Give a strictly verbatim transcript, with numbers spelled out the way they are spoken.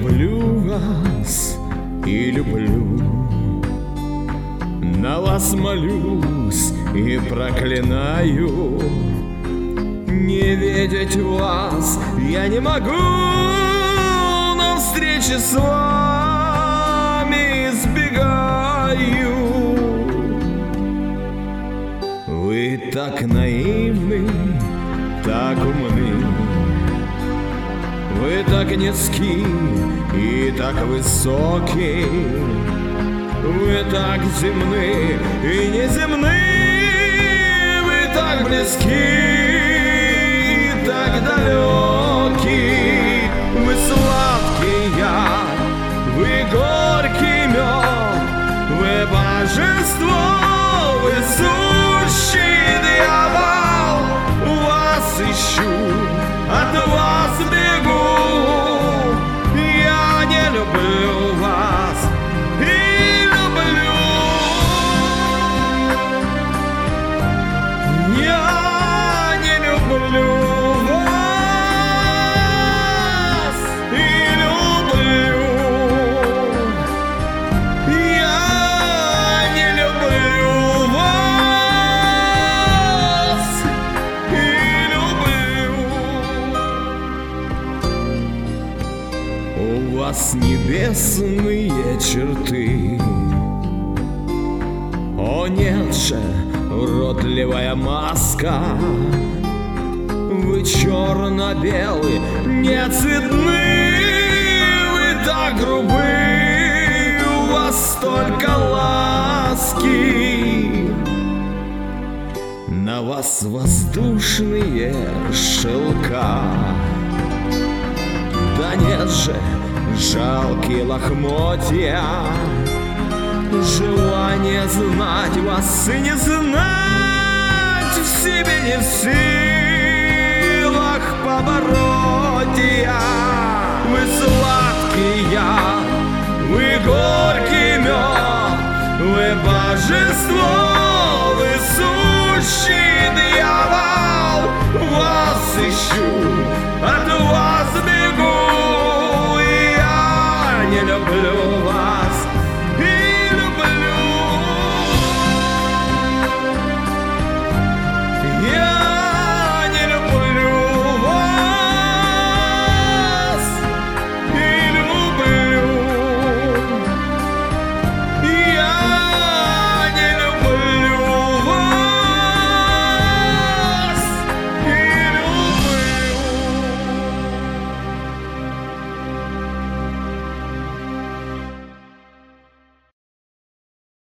люблю вас и люблю, на вас молюсь и проклинаю. Не видеть вас я не могу, но встречи с вами избегаю. Вы так наивны, так умны, вы так низки и так высоки, вы так земны и неземны, вы так близки и так далеки. Вы сладкий яд, вы горький мед, вы божество, вы сущий дьявол. Вас ищу, от вас бегу, я не люблю вас и люблю. Я не люблю вас и люблю. Я не люблю вас и люблю. У вас небесные черты, о нет же, уродливая маска. Вы черно-белый, не цветны, вы так грубы, у вас столько ласки. На вас воздушные шелка, да нет же, жалкие лохмотья. Желание знать вас и не знать, в себе не в силах побороть я. Вы сладкий яд, вы горький мед, вы божество.